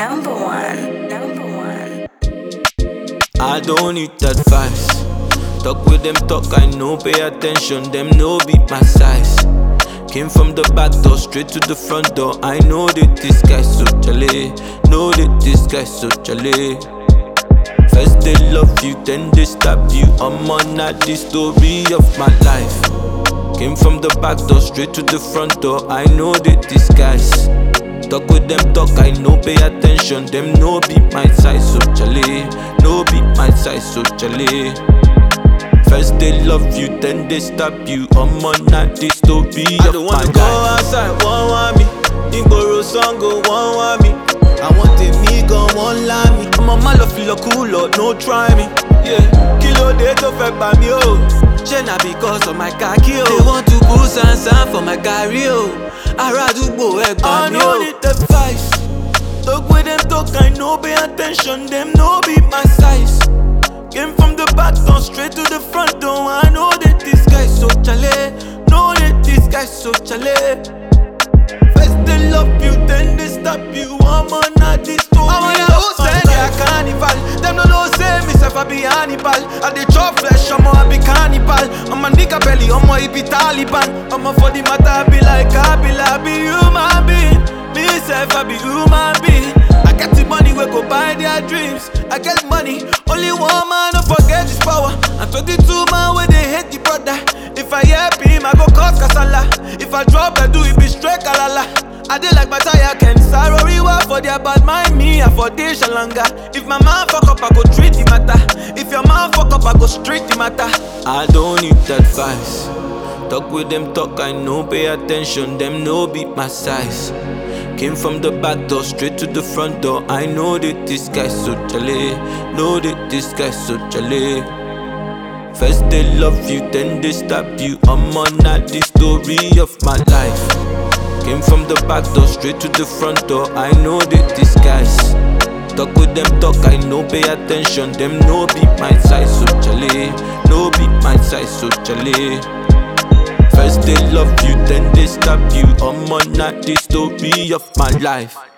Number one. Number one. I don't need advice. Talk with them talk, I know, pay attention. Them no be my size. Came from the back door straight to the front door. I know that this guy's so jolly. Know that this guy's so jolly. First they love you, then they stab you. I'm on at the story of my life. Came from the back door straight to the front door. I know that this guy's. Talk with them talk, I know, pay attention. Them no be my size, so jolly. No be my size, so jolly. First they love you, then they stab you. I'm on at the story of my life. I don't wanna go outside, one want me. Igboro song go, one want me. I want a me gun, one line me. I'm on my love, feel cool, no try me. Yeah, kilo day to fake by me, oh. Shena because of my khaki, oh. They want to put sand for my carry, oh. Aradubo, I don't need advice. Talk with them talk, I know, pay attention. Them no be my size. Came from the back door straight to the front door. I know that this guy's so jolly. Know that this guy's so jolly. First they love you, then they stop you. I'm on at this story. I'm on a say they a carnival. Them no know say myself I be Hannibal. I dey chop flesh, I'm a be cannibal. I'm a nigga belly, I'm a be Taliban. I'm a for the matter, I be like Kabila. I be human being. Myself I be human being. I get the money, we go buy their dreams. I get money, only one man, don't forget his power. And 22 man where they hate the brother. If I help him, I go cause kasala. If I drop, I do it be straight kalala. I did like my tire can sorry for their bad mind me, I for this longer. If my man fuck up, I go treat the matter. If your man fuck up, I go straight the matter. I don't need advice. Talk with them talk, I know, pay attention. Them no be my size. Came from the back door straight to the front door. I know that this guy's so jolly. Know that this guy's so jolly. First they love you, then they stab you. I'm on at the story of my life. Came from the back door straight to the front door. I know that this guy's. Talk with them talk, I know, pay attention. Them no be my size, so jolly. No be my size, so jolly. First they love you, then they stab you. I'm on at the story of my life.